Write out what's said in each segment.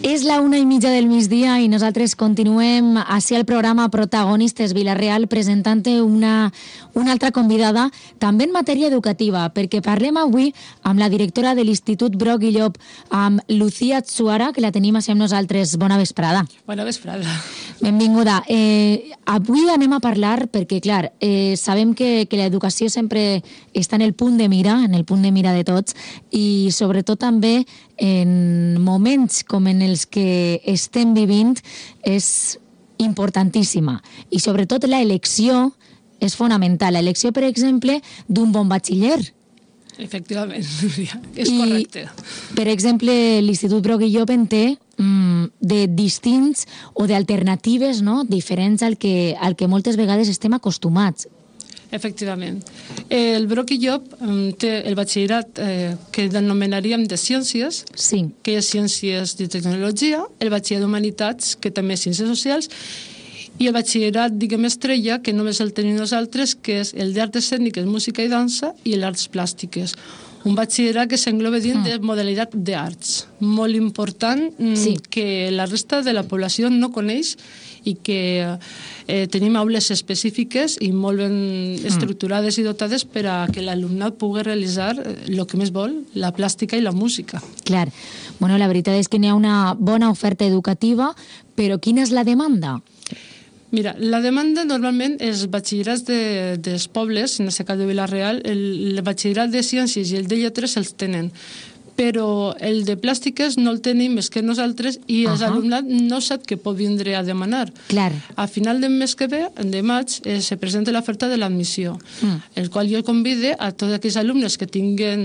És la 1:30 del migdia i nosaltres continuem així al programa Protagonistes Vila-real presentant una altra convidada, també en matèria educativa, perquè parlem avui amb la directora de l'Institut Broc i Llop, amb Lucía Tsuara, que la tenim així amb nosaltres. Bona vesprada. Bona vesprada. Benvinguda. Avui anem a parlar, perquè clar, sabem que l'educació sempre està en el punt de mira, de tots, i sobretot també en moments com en els que estem vivint és importantíssima. I sobretot la elecció és fonamental. L'elecció, per exemple, d'un bon batxiller. Efectivament, és correcte. Per exemple, l'Institut Broc i Llop en té de distints o d'alternatives, no?, diferents al que moltes vegades estem acostumats. Efectivament. El Broc i Llop té el batxillerat que denominaríem de ciències, sí, que és ciències de tecnologia, el batxiller d'humanitats, que també és ciències socials, i el batxillerat, diguem, estrella, que només el tenim nosaltres, que és el d'arts escèniques, música i dansa, i l'arts plàstiques. Un batxillerat que s'engloba dins de modalitat d'arts. Molt important, sí, que la resta de la població no coneix i que tenim aules específiques i molt ben estructurades i dotades per a que l'alumnat pugui realitzar el que més vol, la plàstica i la música. Clar. Bueno, la veritat és que n'hi ha una bona oferta educativa, però quina és la demanda? Mira, la demanda normalment és batxillerats dels pobles, en aquest cas de Vila-real, el batxillerat de ciències i el de lletres els tenen, però el de plàstiques no el tenim més que nosaltres i l'alumnat no sap què pot vindre a demanar. Clar. A final del mes que ve, de maig, se presenta l'oferta de l'admissió, el qual jo convide a tots aquells alumnes que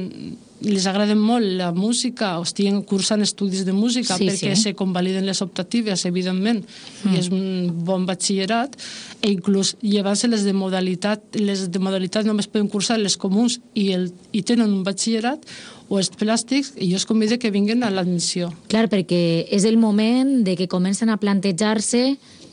les agrada molt la música o estiguen cursant estudis de música, perquè se convaliden les optatives, evidentment, i és un bon batxillerat, i inclús llevant-se les de modalitat només poden cursar les comuns i tenen un batxillerat, o els plàstics, i jo els convido que vinguin a l'admissió. Clar, perquè és el moment de que comencen a plantejar-se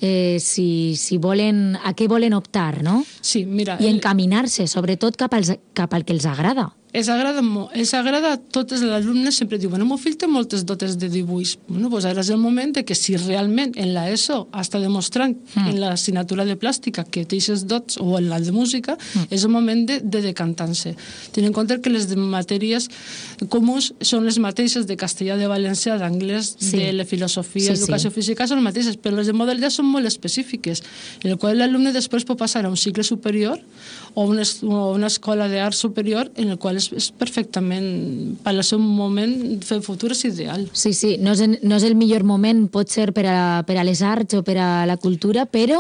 si volen, a què volen optar, no? Sí, mira... I encaminar-se, sobretot cap al que els agrada. Els agrada molt. Els agrada a totes les alumnes, sempre diuen, el meu fill té moltes dotes de dibuix. Bueno, doncs ara és el moment de que si realment en l'ESO està demostrant en l'assignatura de plàstica que té aquestes dots, o en la de música, és el moment de decantar-se. Tenint en compte que les matèries comuns són les mateixes de castellà, de valencià, d'anglès, de la filosofia, educació física, són les mateixes, però les de modalitat són molt específiques, en el qual l'alumne després pot passar a un cicle superior o una escola d'art superior en el qual és perfectament, per al seu moment fer futur és ideal. Sí, no és el millor moment, pot ser per a les arts o per a la cultura, però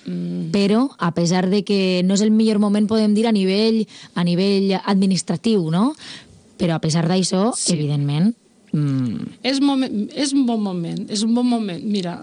a pesar de que no és el millor moment, podem dir a nivell administratiu, no? Però a pesar d'això, evidentment... És un bon moment. Mira,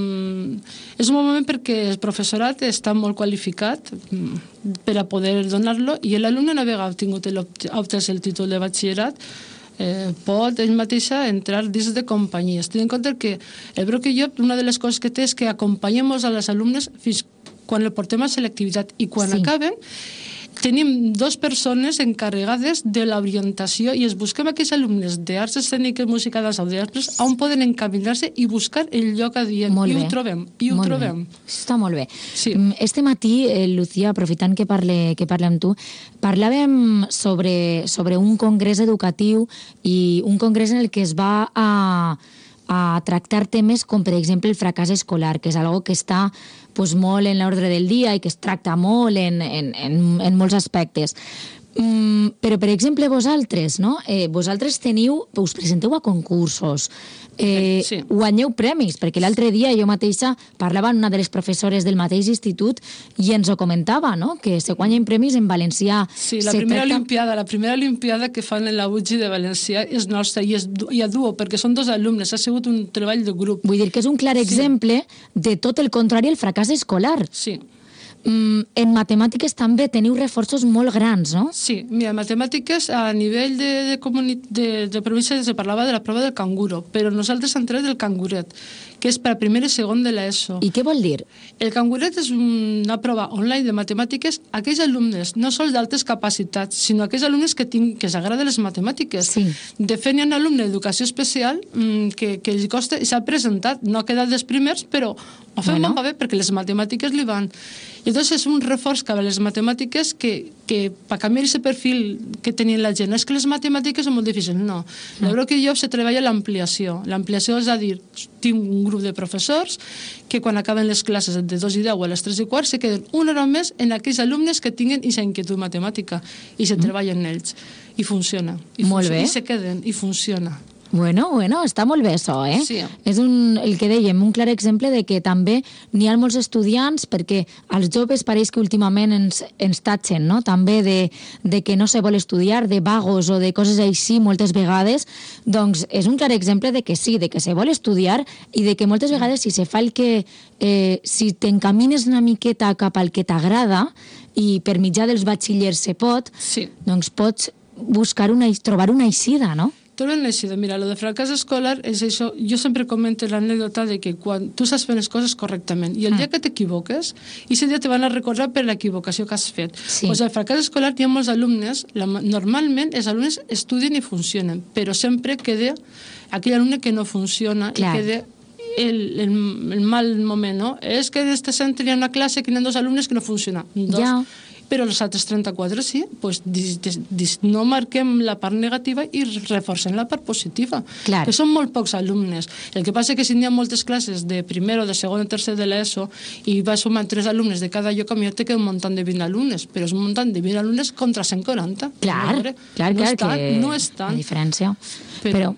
és un bon moment perquè el professorat està molt qualificat per a poder donar-lo i l'alumne una vegada ha obtès el títol de batxillerat pot ell mateixa entrar dins de companyies. Tenint en compte que el Broc i Llop, una de les coses que té és que acompanyem a les alumnes fins quan el portem a selectivitat i quan acaben tenim 2 persones encarregades de l'orientació i es busquem aquells alumnes d'arts escèniques, música, dansa o d'arts on poden encaminar-se i buscar el lloc adient. I ho trobem. Està molt bé. Este matí, Lucía, aprofitant que parle amb tu, parlàvem sobre un congrés educatiu i un congrés en el que es va a tractar temes com, per exemple, el fracàs escolar, que és algo que està molt en l'ordre del dia i que es tracta molt en molts aspectes. Però, per exemple, vosaltres, no? Vosaltres us presenteu a concursos, guanyeu premis, perquè l'altre dia jo mateixa parlava amb una de les professores del mateix institut i ens ho comentava, no?, que se guanyen premis en valencià. Sí, la primera olimpiada que fan en la UGI de Valencià és nostra i a duo, perquè són 2 alumnes, ha sigut un treball de grup. Vull dir que és un clar exemple de tot el contrari al fracàs escolar. Sí. En matemàtiques també teniu reforços molt grans, no? Sí, mira, matemàtiques a nivell de província se parlava de la prova del canguro, però nosaltres hem tret del canguret, que és per a primer i segon de l'ESO. I què vol dir? El canguret és una prova online de matemàtiques a aquells alumnes, no sols d'altes capacitats, sinó a aquells alumnes que els agraden les matemàtiques. Sí. De fet, hi ha un alumne d'educació especial que li costa i s'ha presentat, no ha quedat dels primers, però ho fa molt bé perquè les matemàtiques li van. I llavors és un reforç cap a les matemàtiques que per canviar aquest perfil que tenien la gent, no és que les matemàtiques són molt difícils, no. La veritat que jo se treballa l'ampliació. L'ampliació és a dir, tinc un grup de professors que quan acaben les classes de 2 i 10 a les 3 i quart se queden una hora més en aquells alumnes que tinguin aquesta inquietud matemàtica i se treballen ells. I funciona. Molt bé. I se queden, i funciona. Bueno, està molt bé això, eh? Sí. És el que dèiem, un clar exemple de que també n'hi ha molts estudiants, perquè als joves pareix que últimament ens tatxen, no? També de que no se vol estudiar, de vagos o de coses així moltes vegades, doncs és un clar exemple de que sí, de que se vol estudiar i de que moltes vegades si se fa el que... si t'encamines una miqueta cap al que t'agrada i per mitjà dels batxillers se pot, doncs pots trobar una eixida, no? Trobar una eixida. Mira, lo de fracàs escolar és això. Jo sempre comento l'anècdota de que quan tu saps fer les coses correctament i el dia que t'equivoques, aquest dia te van a recordar per l'equivocació que has fet. Sí. O sigui, el fracàs escolar hi ha molts alumnes, normalment els alumnes estudien i funcionen, però sempre queda aquell alumne que no funciona i queda el mal moment, no? És que en este centre hi ha una classe que hi ha 2 alumnes que no funcionen. Però els altres 34 sí, doncs no marquem la part negativa i reforcem la part positiva, que són molt pocs alumnes. El que passa és que si hi ha moltes classes de primer o de segon o tercer de l'ESO i vas sumant 3 alumnes de cada lloc, a mi te queda un munt de 20 alumnes, però és un munt de 20 alumnes contra 140. No és tant. La diferència. Però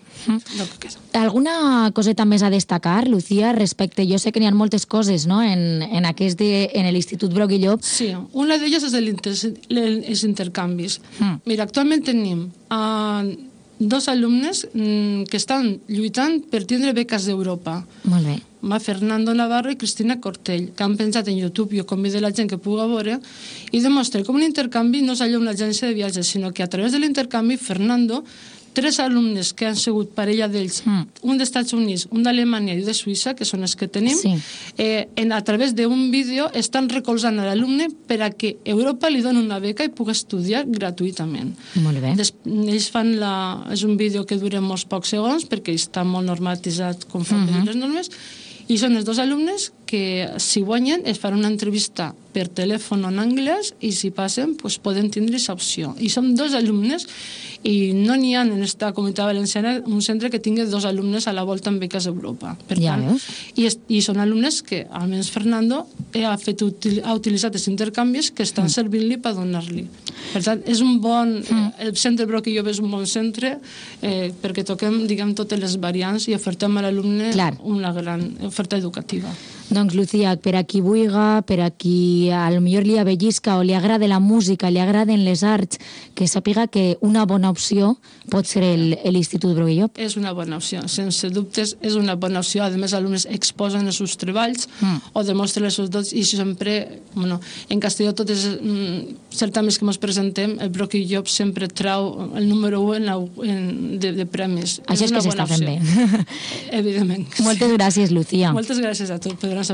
alguna coseta més a destacar, Lucía, respecte... Jo sé que n'hi ha moltes coses, no?, en l'Institut Broc i Llop. Sí, una d'elles és els intercanvis. Mira, actualment tenim 2 alumnes que estan lluitant per tindre beques d'Europa. Molt bé. Fernando Navarro i Cristina Cortell, que han penjat en YouTube. Jo convido la gent que pugui veure i demostra com un intercanvi no és allò una agència de viatges, sinó que a través de l'intercanvi Fernando 3 alumnes que han sigut parella d'ells, un dels Estats Units, un d'Alemanya i de Suïssa, que són els que tenim, a través d'un vídeo estan recolzant a l'alumne per a que Europa li doni una beca i pugui estudiar gratuïtament. Molt bé. Ells fan és un vídeo que dura molts pocs segons perquè està molt normatitzat conforme les normes, i són els 2 alumnes que, si guanyen, es farà una entrevista per telèfon en anglès i si passen, poden tindre aquesta opció. I són 2 alumnes i no n'hi ha en aquesta comunitat valenciana un centre que tingui 2 alumnes a la volta amb beques d'Europa. Per tant, i són alumnes que, almenys Fernando, ha utilitzat els intercanvis que estan servint-li per donar-li. Per tant, és un bon... El centre Broc i Llop és un bon centre perquè toquem, diguem, totes les variants i ofertem a l'alumne una gran oferta educativa. Doncs, Lucía, per a qui vulga, per a qui potser li avellisca o li agrada la música, li agraden les arts, que sàpiga que una bona opció pot ser l'Institut Broc i Llop. És una bona opció, sense dubtes, és una bona opció. A més, els alumnes exposen els seus treballs o demostren els seus dots i sempre, en Castelló, tots els certaments que ens presentem, el Broc i Llop sempre trau el número 1 de premis. Això és que s'està fent bé. Evidentment. Moltes gràcies, Lucía. Moltes gràcies a tu, Pedro.